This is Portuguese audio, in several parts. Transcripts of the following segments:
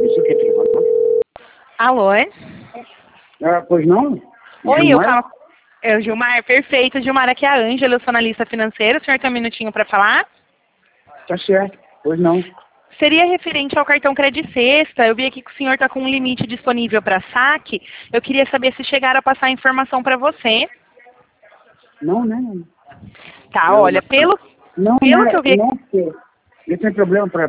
Você quer telefonar? Alô? Pois não? Oi, Gilmar? eu falo. Eu, Gilmar, perfeito. Gilmar, aqui é a Ângela, eu sou analista financeira. O senhor tem um minutinho para falar? Tá certo. Pois não. Seria referente ao cartão Credit Sexta. Eu vi aqui que o senhor está com um limite disponível para saque. Eu queria saber se chegaram a passar a informação para você. Não, né? Tá, Eu, olha, pelo não, que eu vi... não, eu tenho problema para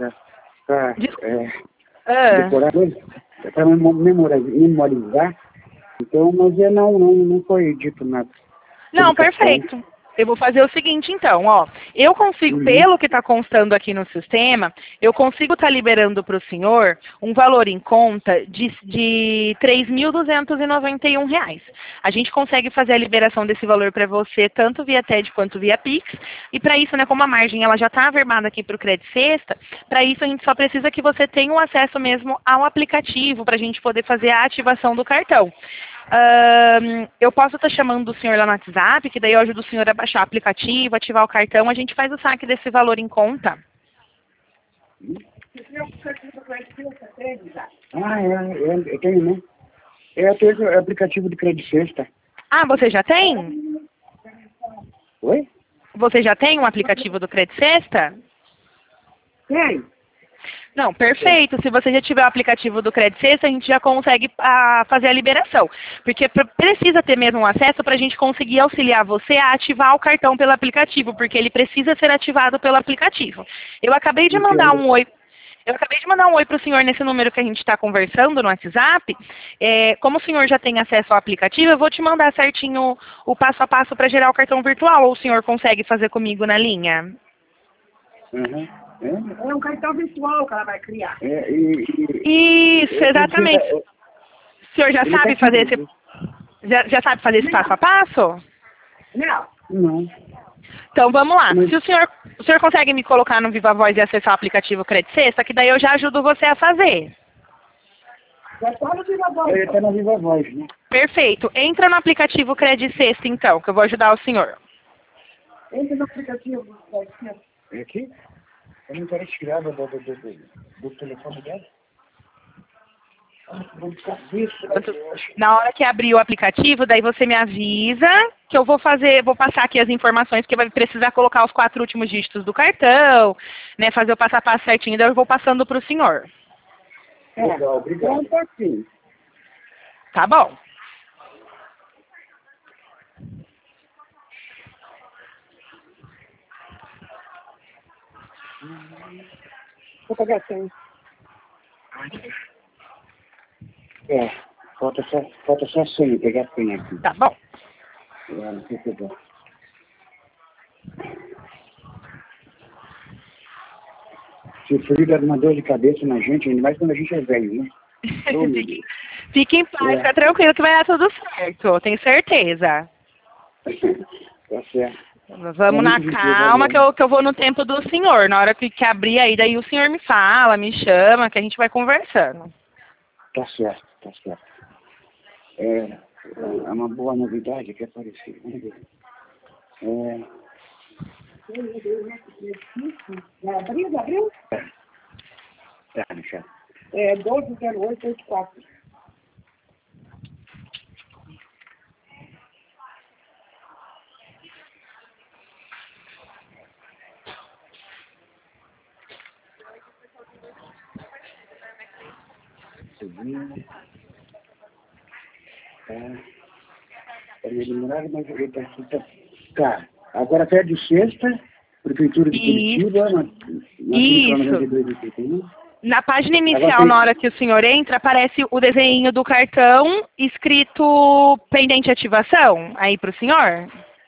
Ah, decorar coisa, para memorizar. Então, mas não foi dito nada sobre não, cartão. perfeito. Eu vou fazer o seguinte, então, ó. Eu consigo, Uhum. pelo que está constando aqui no sistema, eu consigo estar liberando para o senhor um valor em conta de R$ 3.291. A gente consegue fazer a liberação desse valor para você, tanto via TED quanto via Pix. E para isso, né, como a margem ela já está averbada aqui para o Credit Sexta, para isso a gente só precisa que você tenha o acesso mesmo ao aplicativo para a gente poder fazer a ativação do cartão. Eu posso estar chamando o senhor lá no WhatsApp, que daí eu ajudo o senhor a baixar o aplicativo, ativar o cartão, a gente faz o saque desse valor em conta. Eu tenho, né? Eu tenho o aplicativo de Credit Sexta. Ah, você já tem? Oi? Você já tem um aplicativo do Credit Sexta? Tem. Não, perfeito. Se você já tiver o aplicativo do Credit Sexta, a gente já consegue fazer a liberação. Porque precisa ter mesmo um acesso para a gente conseguir auxiliar você a ativar o cartão pelo aplicativo, porque ele precisa ser ativado pelo aplicativo. Eu acabei de mandar um oi. Eu acabei de mandar um oi para o senhor nesse número que a gente está conversando no WhatsApp. Como o senhor já tem acesso ao aplicativo, eu vou te mandar certinho o passo a passo para gerar o cartão virtual, ou o senhor consegue fazer comigo na linha? Uhum. É um cartão virtual que ela vai criar. Isso, exatamente. O senhor já sabe fazer esse... Já sabe fazer esse passo a passo? Não. Não. Então vamos lá. Se o senhor consegue me colocar no Viva Voz e acessar o aplicativo Credit Sexta, que daí eu já ajudo você a fazer. Já tá no Viva Voz. Ele tá na Viva Voz, né? Perfeito. Entra no aplicativo Credit Sexta, então, que eu vou ajudar o senhor. Entra no aplicativo. É aqui? Eu não quero tirar do telefone dela. Na hora que abrir o aplicativo, daí você me avisa que eu vou passar aqui as informações, que vai precisar colocar os 4 últimos dígitos do cartão, né, fazer o passo a passo certinho, daí eu vou passando para o senhor. Legal, obrigado. Um pouquinho. Tá bom. Vou pagar 100. Falta só 100, pegar 100 aqui. Tá bom. Não sei se eu dou. Se o frio dá uma dor de cabeça na gente, ainda mais quando a gente é velho, né? Fique em paz, fica tranquilo que vai dar tudo certo, tenho certeza. Tá certo. Vamos na calma que eu vou no tempo do senhor. Na hora que abrir aí, daí o senhor me fala, me chama, que a gente vai conversando. Tá certo, tá certo. É uma boa novidade que apareceu. Abriu? Tá, deixa. 120884. Subindo. Ele demorado, mas ele tá aqui. Tá. Agora até de sexta, Prefeitura de Curitiba, na Isso. 9281. Na página inicial, na hora que o senhor entra, aparece o desenho do cartão escrito pendente ativação aí para o senhor.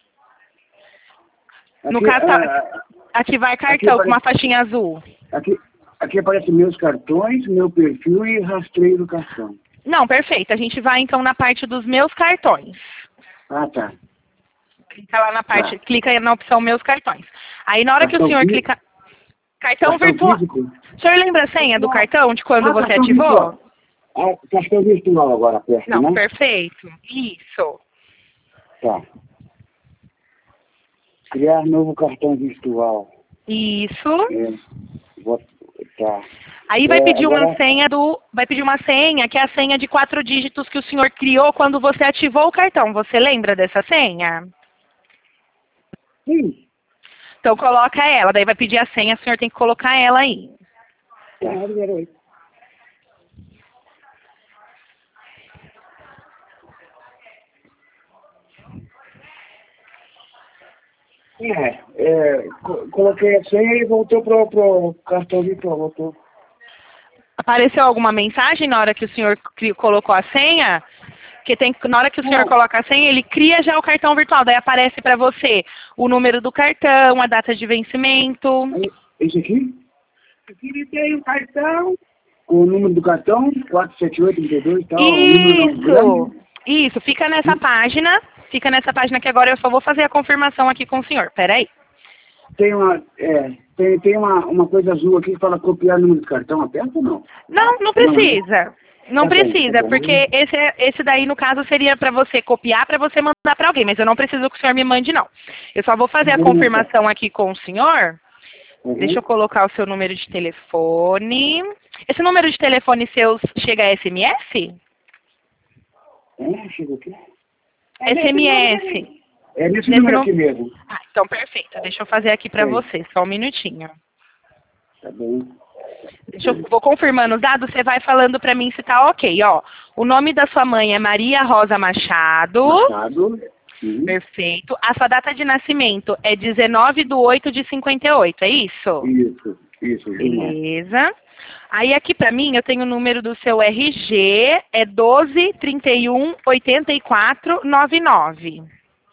No caso, ativar cartão com uma faixinha azul. Aqui aparece meus cartões, meu perfil e rastreio do cartão. Não, perfeito. A gente vai então na parte dos meus cartões. Ah, tá. Clica lá na parte, clica na opção meus cartões. Aí na hora que o senhor clica... Cartão virtual. Físico? O senhor lembra a senha do cartão de quando você ativou? Cartão virtual agora, perto, Não, né? perfeito. Isso. Tá. Criar novo cartão virtual. Isso. Tá. Aí vai pedir uma agora, senha vai pedir uma senha, que é a senha de 4 dígitos que o senhor criou quando você ativou o cartão. Você lembra dessa senha? sim. Então coloca ela, daí vai pedir a senha, o senhor tem que colocar ela aí. Tá, 08. Coloquei a senha e voltou pro cartão virtual, voltou. Apareceu alguma mensagem na hora que o senhor colocou a senha? Que tem, na hora que o senhor coloca a senha, ele cria já o cartão virtual. Daí aparece para você o número do cartão, a data de vencimento. Esse aqui? Aqui ele tem o cartão. Com o número do cartão, 47832 e tal. O número Isso, grande. isso. Fica nessa página. Fica nessa página que agora eu só vou fazer a confirmação aqui com o senhor. Peraí. Tem uma coisa azul aqui que fala copiar o número do cartão. Aperta ou não? Não, não precisa. Não Tá bom, precisa, tá bom. porque esse daí, no caso, seria para você copiar, para você mandar para alguém, mas eu não preciso que o senhor me mande, não. Eu só vou fazer a Beleza. confirmação aqui com o senhor. Uhum. Deixa eu colocar o seu número de telefone. Esse número de telefone seu chega a SMS? Chegou aqui. SMS. É nesse Nesse número não- aqui mesmo. Ah, então perfeito. Deixa eu fazer aqui para Sim. você, só um minutinho. Tá bom. Vou confirmando os dados, você vai falando para mim se tá ok, ó. O nome da sua mãe é Maria Rosa Machado. Machado. Sim. Perfeito. A sua data de nascimento é 19/8/58, é isso? Isso. Beleza. Aí aqui pra mim eu tenho o número do seu RG, é 12318499.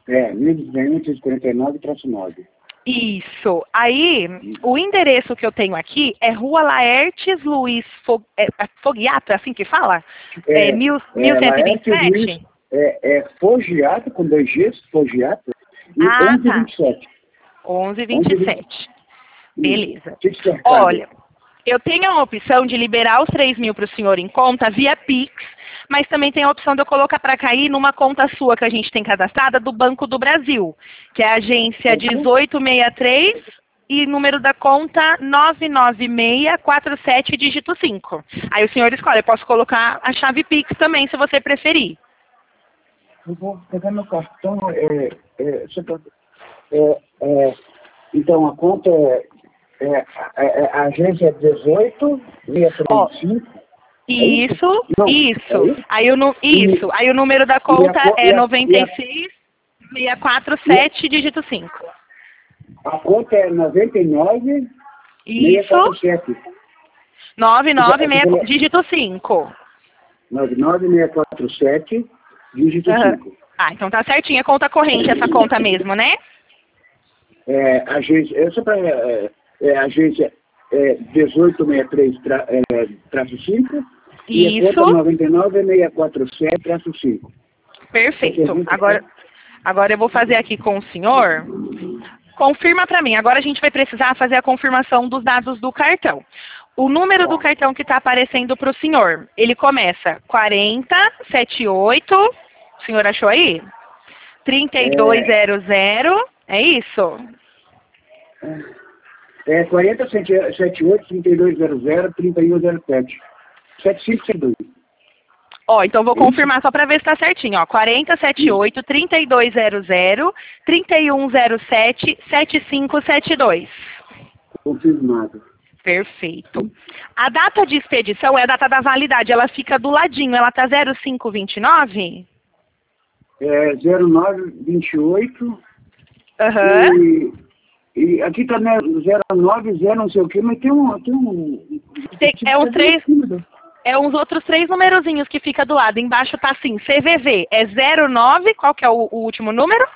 1249-9. Isso. Aí, o endereço que eu tenho aqui é Rua Laertes Luiz Fogiato, é assim que fala? É, 1127? Fogiato, com 2 Gs, Fogiato. E Ah, 1127. 1127. Beleza. Fique cercado. Olha, eu tenho a opção de liberar os 3.000 para o senhor em conta via Pix, mas também tem a opção de eu colocar para cair numa conta sua que a gente tem cadastrada do Banco do Brasil, que é a agência 1863 e número da conta 99647 dígito 5. Aí o senhor escolhe, eu posso colocar a chave Pix também, se você preferir. Eu vou pegar meu cartão. Então, a conta a agência é 18-635. Isso, Não, isso. é isso? Aí o número da conta é 96647 dígito 5. A conta é 99 Isso. 647. 996 dígito 5. 99647, dígito Aham. 5. Ah, então tá certinho. É conta corrente essa conta mesmo, né? Agência, agência 1863-5 e a Isso. conta 99647-5. Perfeito. Agora eu vou fazer aqui com o senhor. Confirma para mim. Agora a gente vai precisar fazer a confirmação dos dados do cartão. O número do cartão que está aparecendo para o senhor, ele começa 4078. O senhor achou aí? 3200. É isso? 4078-3200-3107. 7572. Ó, então vou confirmar só para ver se está certinho. Ó, 4078-3200-3107-7572. Confirmado. Perfeito. A data de expedição é a data da validade. Ela fica do ladinho. Ela tá 0529? 0928. Aham. E aqui também é 090 não sei o que, mas tem um É uns outros 3 numerozinhos que fica do lado. Embaixo tá assim, CVV. É 09, qual que é o último número?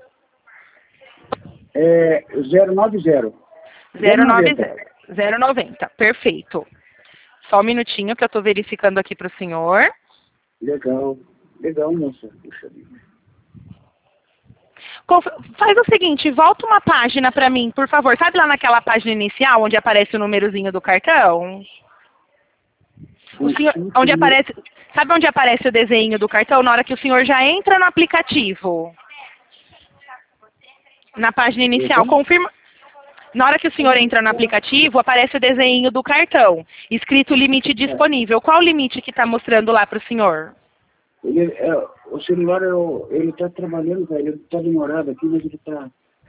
090. 090. Perfeito. Só um minutinho que eu tô verificando aqui pro senhor. Legal, moça. Puxa vida. Faz o seguinte, volta uma página pra mim, por favor. Sabe lá naquela página inicial, onde aparece o númerozinho do cartão? Sabe onde aparece o desenho do cartão? Na hora que o senhor já entra no aplicativo. Na página inicial, confirma. Na hora que o senhor entra no aplicativo, aparece o desenho do cartão, escrito limite disponível. Qual o limite que está mostrando lá para o senhor? O celular, ele está trabalhando, cara, ele está demorado aqui, mas ele está...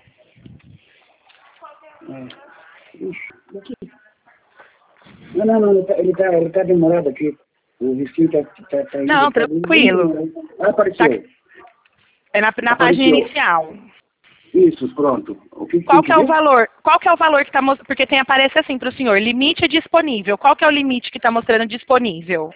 Aqui. Não, ele tá demorado aqui. O risquinho tá indo. Não, tranquilo. Apareceu. É na página inicial. Isso, pronto. Qual que é o valor? Qual que é o valor que está mostrando? Porque aparece assim para o senhor, limite disponível. Qual que é o limite que está mostrando disponível?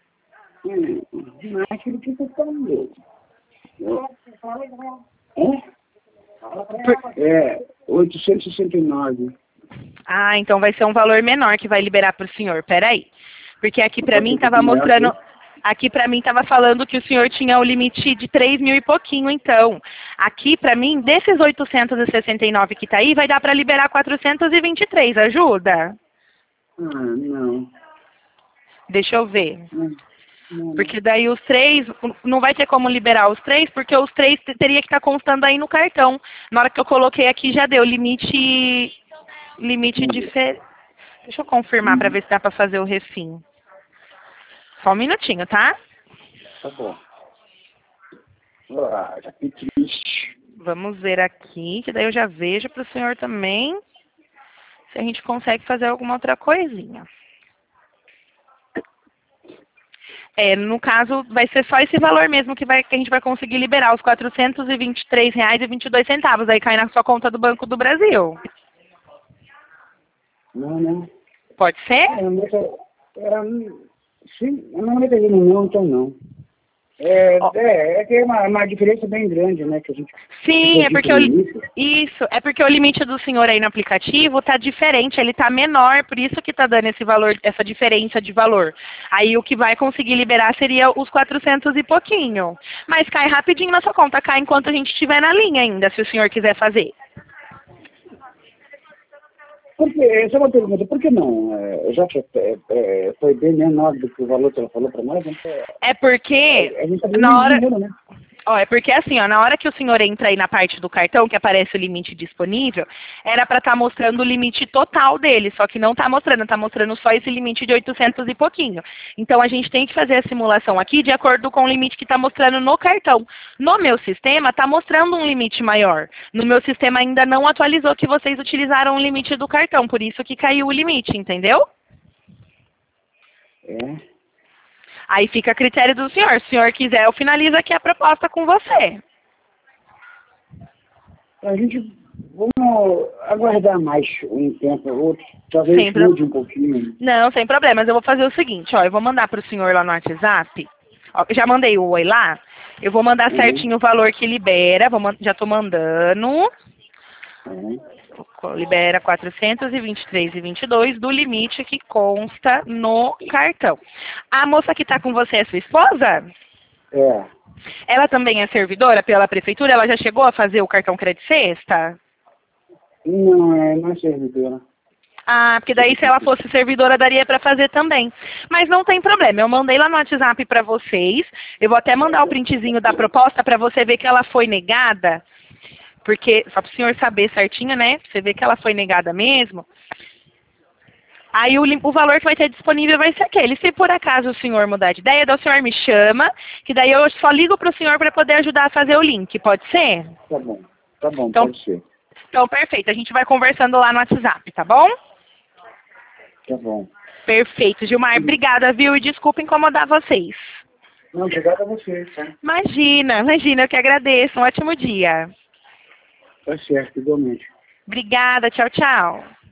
Aquilo que você está vendo. É 869. Ah, então vai ser um valor menor que vai liberar para o senhor. Peraí. Porque aqui para mim estava mostrando... Aqui para mim estava falando que o senhor tinha o limite de 3 mil e pouquinho, então. Aqui para mim, desses 869 que está aí, vai dar para liberar 423, ajuda? Não. Deixa eu ver. Não. Porque daí os 3, não vai ter como liberar os 3, porque os 3 teria que estar constando aí no cartão. Na hora que eu coloquei aqui já deu limite diferente. Deixa eu confirmar para ver se dá para fazer o refim. Só um minutinho, tá? Tá bom. Já que triste. Vamos ver aqui, que daí eu já vejo para o senhor também se a gente consegue fazer alguma outra coisinha. No caso, vai ser só esse valor mesmo que a gente vai conseguir liberar, os R$ 423,22. Aí cai na sua conta do Banco do Brasil. Não. Pode ser? Sim, não é não, então não. É que é uma diferença bem grande, né? Que a gente sim, é porque é porque o limite do senhor aí no aplicativo tá diferente, ele tá menor, por isso que tá dando esse valor, essa diferença de valor. Aí o que vai conseguir liberar seria os 400 e pouquinho. Mas cai rapidinho na sua conta, cai enquanto a gente estiver na linha ainda, se o senhor quiser fazer. Essa é uma pergunta, por que não? Já que foi bem menor do que o valor que ela falou para nós, né? É porque a gente tá na hora... dinheiro, né? É porque assim, na hora que o senhor entra aí na parte do cartão, que aparece o limite disponível, era para estar mostrando o limite total dele, só que não está mostrando só esse limite de 800 e pouquinho. Então a gente tem que fazer a simulação aqui de acordo com o limite que está mostrando no cartão. No meu sistema está mostrando um limite maior. No meu sistema ainda não atualizou que vocês utilizaram o limite do cartão, por isso que caiu o limite, entendeu? Aí fica a critério do senhor. Se o senhor quiser, eu finalizo aqui a proposta com você. A gente vamos aguardar mais um tempo, ou talvez mude um pouquinho. Não, sem problemas. Eu vou fazer o seguinte, eu vou mandar para o senhor lá no WhatsApp. Já mandei o oi lá. Eu vou mandar certinho o valor que libera. Já estou mandando. Libera 423,22 do limite que consta no cartão. A moça que está com você é sua esposa? Ela também é servidora pela prefeitura? Ela já chegou a fazer o cartão Crédito Sexta? Não é servidora. Ah, porque daí se ela fosse servidora daria para fazer também. Mas não tem problema, eu mandei lá no WhatsApp para vocês. Eu vou até mandar o printzinho da proposta para você ver que ela foi negada. Porque, só para o senhor saber certinho, né? Você vê que ela foi negada mesmo. Aí o valor que vai ter disponível vai ser aquele. Se por acaso o senhor mudar de ideia, daí o senhor me chama, que daí eu só ligo para o senhor para poder ajudar a fazer o link. Pode ser? Tá bom, então, pode ser. Então, perfeito. A gente vai conversando lá no WhatsApp, tá bom? Tá bom. Perfeito. Gilmar, obrigada, viu? E desculpa incomodar vocês. Não, obrigado a vocês, tá? Imagina, eu que agradeço. Um ótimo dia. Tá certo, igualmente. Obrigada, tchau, tchau.